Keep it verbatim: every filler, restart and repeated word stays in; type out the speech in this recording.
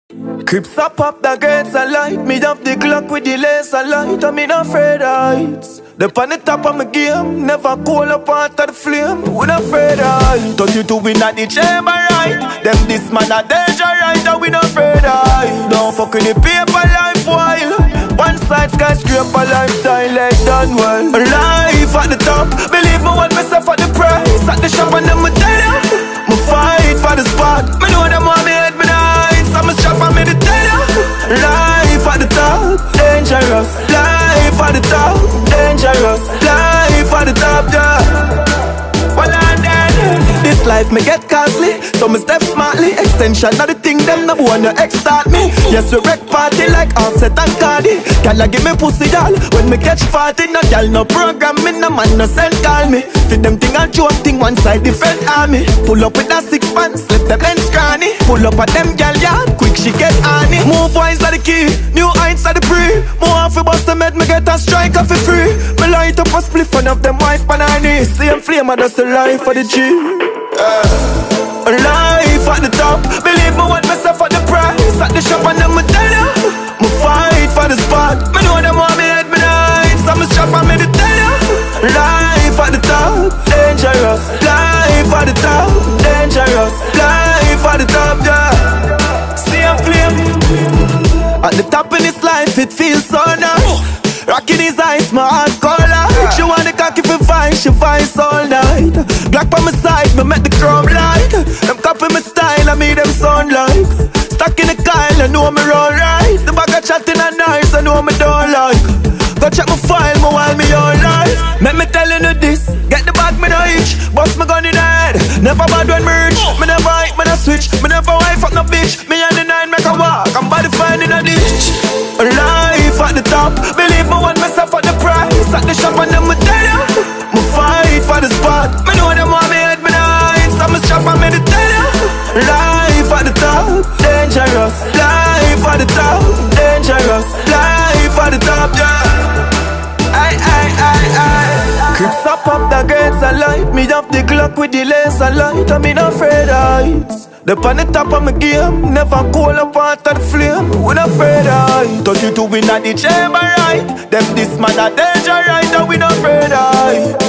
Crips up up the gates a light. Me have the clock with the laser light. I'm in afraid of heights. The on the top of my game. Never cool up out of the flame. We not afraid of heights. thirty-two win at the chamber right. Them this man a danger right. And we not afraid of heights. Don't fuck with the paper life while one side skyscraper lifestyle like done well. Life at the top. Believe me what myself at the price. At the shop and them me tell ya. Me fight for the spot. Me know them want me head me nice. I'm a shop and me the tell ya. Life at the top, dangerous. Life at the top, dangerous. Life at the top, yeah. Well, I'm dead. This life me get costly, so me step smartly. Extension of the thing, them no wanna extort me. Yes, we wreck party like Offset and Cardi. Girl, give me pussy, y'all. When me catch party, no girl, no program me, no man, no send call me. Fit them thing and joke thing, one side different army. Pull up with a six pants, left them lens scrawny. Pull up at them girl, yeah, quick she get honey. Move wise are the key, new heights are the pre. More off we bust the med, me get a strike off for free. Me light up a split, one of them wife and her knees. Same flame, and that's the life for the G. Uh, life at the top. Believe me what myself at the price. At the shop and them me tell ya. Me fight for the spot. Me know them want me head me nice. So me shop and me the tell ya. Life at the top, dangerous. Life at the top, dangerous. Life at the top, yeah. See a flame. At the top in this life it feels so nice. Rocking his eyes, my heart color. She want the cocky for fine, she fights all night. Black by my side, me make the chrome light. Them copy my style, I me them sound like. Stuck in the Kyle, I know me roll right. The bag of chatting and nice, I know me don't like. Go check my file, me while me all life. Make me telling you this, get the bag, me no itch. Bust my gun in the head, never bad when me reach. Me never hike, me no switch, me never wife up no bitch. Me and the nine make a walk, I'm body fine in a ditch. Life at the top, believe me when myself at the price. At the shop and them me tell ya. Me fight for the spot. Me know them want me head me nice. So me shop and me the tell ya. Life at the top, dangerous. Life at the top, dangerous. Life at the top, yeah. Aye, aye, aye, aye. Crips up up the gates a light. Me have the clock with the laser light. I'm in afraid of heights. The on the top of my game. Never cool up out of the flame. We not afraid of heights. thirty-two win at the chamber right. Them this man a danger right. And we not afraid of heights.